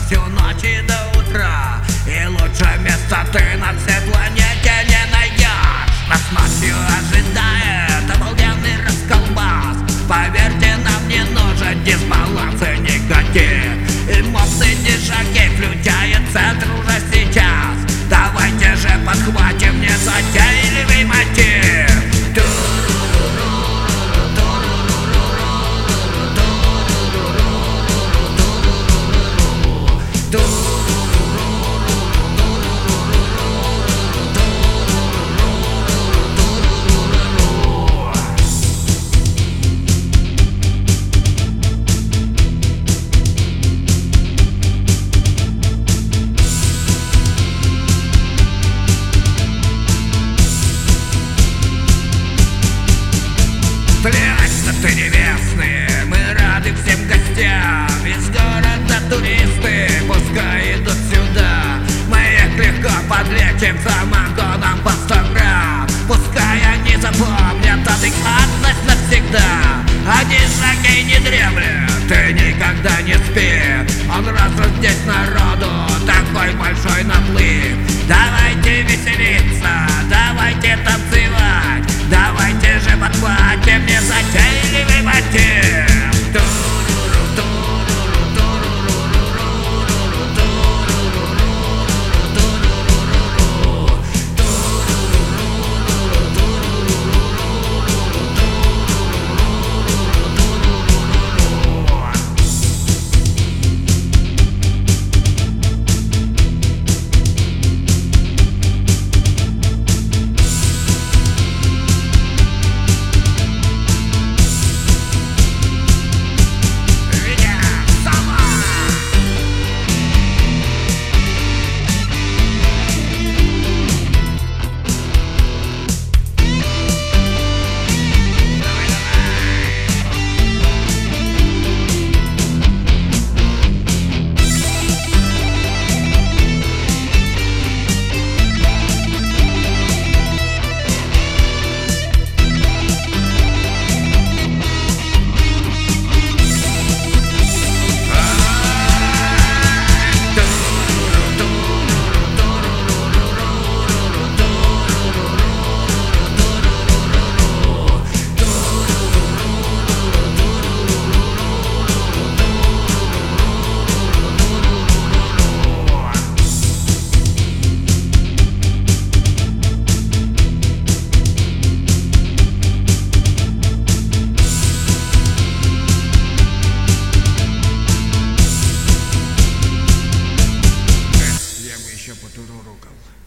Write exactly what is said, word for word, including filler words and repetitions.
всю ночь и до утра. И лучше места ты на всей планете не найдешь. Нас ночью ожидает обалденный расколбас. Поверьте, нам не нужен дисбаланс и негатив. Эмоции дежаги включает центр уже сейчас. Давайте же подхватим незатейливый мотив. Плевать, что ты небесные, мы рады всем гостям. Из города туристы, пускай идут сюда. Мы их легко подлечим самогоном по сто грамм. Пускай они запомнят адекватность навсегда. Один шагей не дремлет, ты никогда не спи. Он раз здесь народу, такой большой наплыв. Давайте веселиться, давайте танцевать. Давайте же подхватим незатейливый мотив. Я бы еще потурурукал.